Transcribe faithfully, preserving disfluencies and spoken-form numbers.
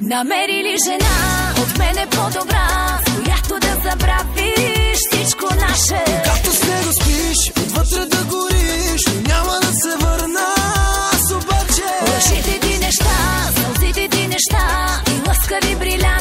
Намери ли жена от мене по-добра, с която да забравиш всичко наше? Както с него спиш, отвътре да гориш, но няма да се върна аз обаче. Лъжите ти неща, сълзите ти неща и лъскави бриля